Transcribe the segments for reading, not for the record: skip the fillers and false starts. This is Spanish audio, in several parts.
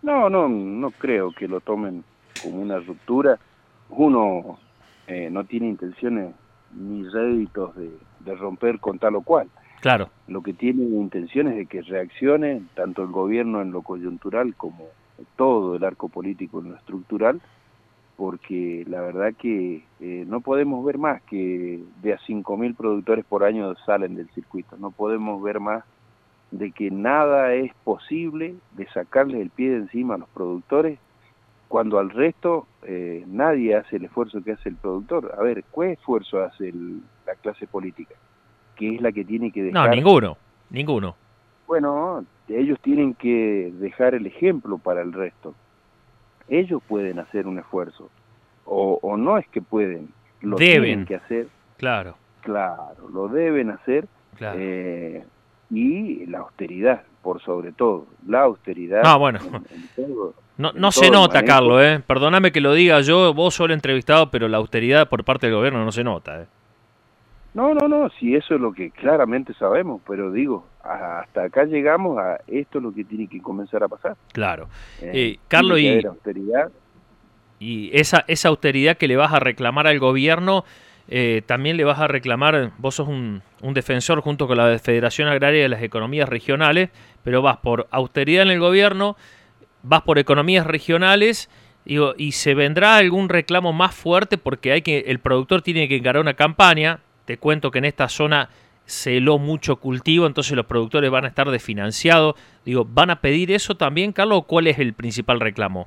No creo que lo tomen como una ruptura. Uno no tiene intenciones ni réditos de romper con tal o cual. Claro. Lo que tiene intenciones de que reaccione tanto el gobierno en lo coyuntural como todo el arco político en lo estructural, porque la verdad que no podemos ver más que de a 5.000 productores por año salen del circuito, no podemos ver más de que nada es posible de sacarle el pie de encima a los productores cuando al resto nadie hace el esfuerzo que hace el productor. A ver, ¿qué esfuerzo hace la clase política? Que es la que tiene que No, dejar, ninguno. bueno, ellos tienen que dejar el ejemplo para el resto. Ellos pueden hacer un esfuerzo, o no es que pueden, lo tienen Deben, que hacer, claro, claro, lo deben hacer, claro. eh, y la austeridad, por sobre todo, la austeridad No, bueno, en no se todo el nota, manejo. Carlos, ¿eh? Perdóname que lo diga yo, vos solo entrevistado, pero la austeridad por parte del gobierno no se nota, ¿eh? No, si eso es lo que claramente sabemos, pero digo, hasta acá llegamos a esto es lo que tiene que comenzar a pasar. Claro. Tiene Carlos, que haber austeridad. y esa austeridad que le vas a reclamar al gobierno, también le vas a reclamar, vos sos un defensor junto con la Federación Agraria de las Economías Regionales, pero vas por austeridad en el gobierno, vas por economías regionales, digo, y se vendrá algún reclamo más fuerte porque el productor tiene que encarar una campaña. Te cuento que en esta zona se heló mucho cultivo, entonces los productores van a estar desfinanciados. Digo, ¿van a pedir eso también, Carlos, o cuál es el principal reclamo?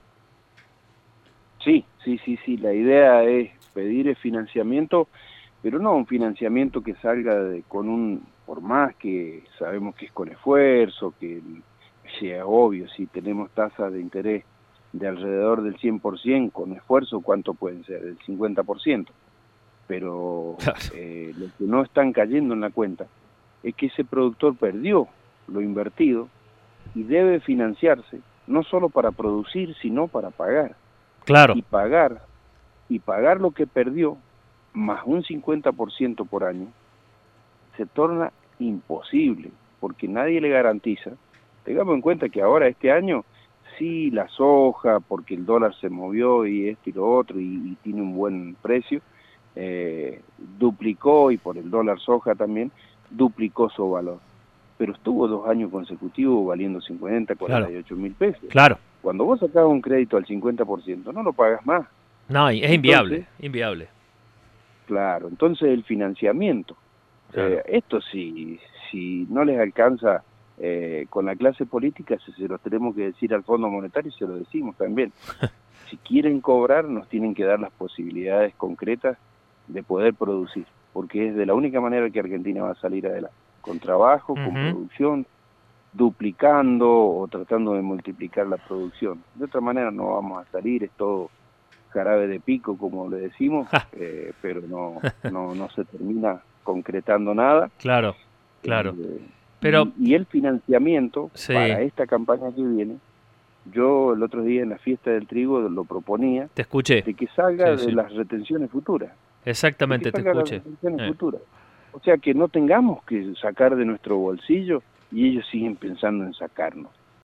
Sí, la idea es pedir el financiamiento, pero no un financiamiento que salga por más que sabemos que es con esfuerzo, que sea obvio, si tenemos tasas de interés de alrededor del 100%, con esfuerzo, ¿cuánto pueden ser? El 50%. Pero Claro. lo que no están cayendo en la cuenta es que ese productor perdió lo invertido y debe financiarse, no solo para producir, sino para pagar. Claro. Y pagar, y pagar lo que perdió, más un 50% por año, se torna imposible, porque nadie le garantiza. Tengamos en cuenta que ahora este año, sí, la soja, porque el dólar se movió y esto y lo otro, y tiene un buen precio, duplicó, y por el dólar soja también, duplicó su valor. Pero estuvo 2 años consecutivos valiendo 50, Claro. 48.000 pesos. Claro. Cuando vos sacás un crédito al 50%, no lo pagas más. No, es inviable, Entonces, inviable. claro, entonces el financiamiento, Claro. esto si no les alcanza con la clase política, se los tenemos que decir al Fondo Monetario y se lo decimos también. Si quieren cobrar, nos tienen que dar las posibilidades concretas de poder producir, porque es de la única manera que Argentina va a salir adelante, con trabajo, con Ujú. producción, duplicando o tratando de multiplicar la producción. De otra manera no vamos a salir, es todo jarabe de pico, como le decimos, Ja, pero no se termina concretando nada. claro, claro. Eh, Pero, y el financiamiento sí, para esta campaña que viene, yo el otro día en la fiesta del trigo lo proponía, te escuché. de que salga Sí, de sí. las retenciones futuras, de que Exactamente, te salga de las escuché. retenciones Eh, futuras. O sea, que no tengamos que sacar de nuestro bolsillo y ellos siguen pensando en sacarnos.